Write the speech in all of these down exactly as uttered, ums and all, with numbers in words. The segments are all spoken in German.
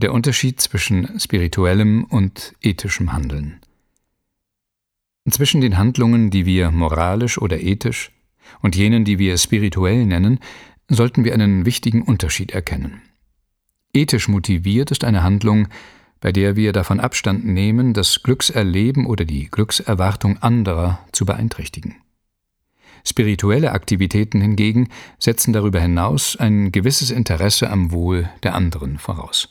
Der Unterschied zwischen spirituellem und ethischem Handeln. Zwischen den Handlungen, die wir moralisch oder ethisch, und jenen, die wir spirituell nennen, sollten wir einen wichtigen Unterschied erkennen. Ethisch motiviert ist eine Handlung, bei der wir davon Abstand nehmen, das Glückserleben oder die Glückserwartung anderer zu beeinträchtigen. Spirituelle Aktivitäten hingegen setzen darüber hinaus ein gewisses Interesse am Wohl der anderen voraus.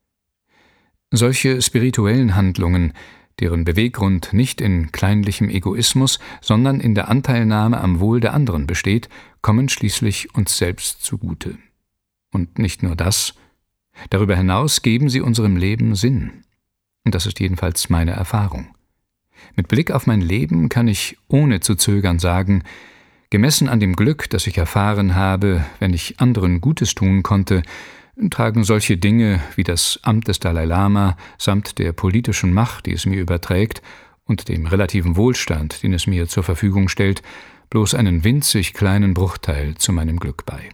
Solche spirituellen Handlungen, deren Beweggrund nicht in kleinlichem Egoismus, sondern in der Anteilnahme am Wohl der anderen besteht, kommen schließlich uns selbst zugute. Und nicht nur das, darüber hinaus geben sie unserem Leben Sinn. Und das ist jedenfalls meine Erfahrung. Mit Blick auf mein Leben kann ich ohne zu zögern sagen, gemessen an dem Glück, das ich erfahren habe, wenn ich anderen Gutes tun konnte, tragen solche Dinge wie das Amt des Dalai Lama samt der politischen Macht, die es mir überträgt, und dem relativen Wohlstand, den es mir zur Verfügung stellt, bloß einen winzig kleinen Bruchteil zu meinem Glück bei.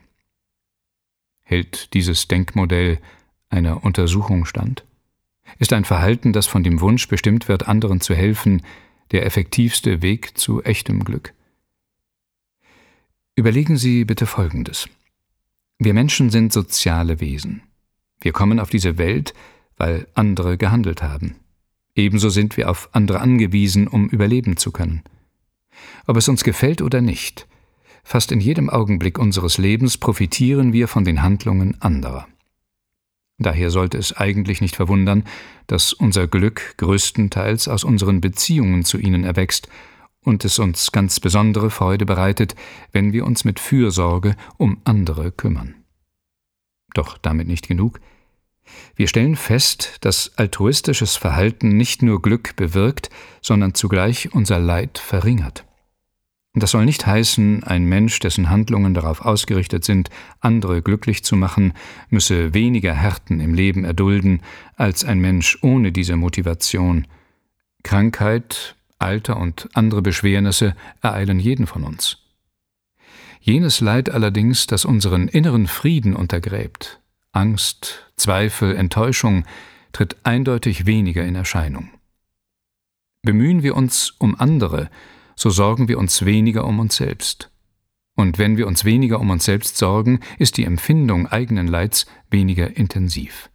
Hält dieses Denkmodell einer Untersuchung stand? Ist ein Verhalten, das von dem Wunsch bestimmt wird, anderen zu helfen, der effektivste Weg zu echtem Glück? Überlegen Sie bitte Folgendes. Wir Menschen sind soziale Wesen. Wir kommen auf diese Welt, weil andere gehandelt haben. Ebenso sind wir auf andere angewiesen, um überleben zu können. Ob es uns gefällt oder nicht, fast in jedem Augenblick unseres Lebens profitieren wir von den Handlungen anderer. Daher sollte es eigentlich nicht verwundern, dass unser Glück größtenteils aus unseren Beziehungen zu ihnen erwächst und es uns ganz besondere Freude bereitet, wenn wir uns mit Fürsorge um andere kümmern. Doch damit nicht genug. Wir stellen fest, dass altruistisches Verhalten nicht nur Glück bewirkt, sondern zugleich unser Leid verringert. Das soll nicht heißen, ein Mensch, dessen Handlungen darauf ausgerichtet sind, andere glücklich zu machen, müsse weniger Härten im Leben erdulden als ein Mensch ohne diese Motivation. Krankheit, Alter und andere Beschwernisse ereilen jeden von uns. Jenes Leid allerdings, das unseren inneren Frieden untergräbt, Angst, Zweifel, Enttäuschung, tritt eindeutig weniger in Erscheinung. Bemühen wir uns um andere, so sorgen wir uns weniger um uns selbst. Und wenn wir uns weniger um uns selbst sorgen, ist die Empfindung eigenen Leids weniger intensiv.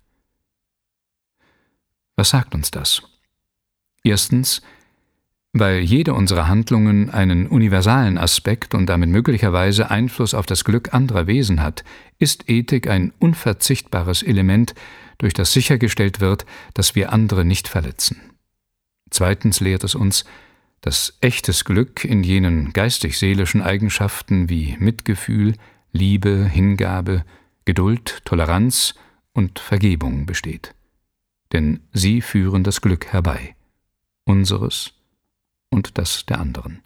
Was sagt uns das? Erstens, weil jede unserer Handlungen einen universalen Aspekt und damit möglicherweise Einfluss auf das Glück anderer Wesen hat, ist Ethik ein unverzichtbares Element, durch das sichergestellt wird, dass wir andere nicht verletzen. Zweitens lehrt es uns, dass echtes Glück in jenen geistig-seelischen Eigenschaften wie Mitgefühl, Liebe, Hingabe, Geduld, Toleranz und Vergebung besteht. Denn sie führen das Glück herbei, unseres und das der anderen.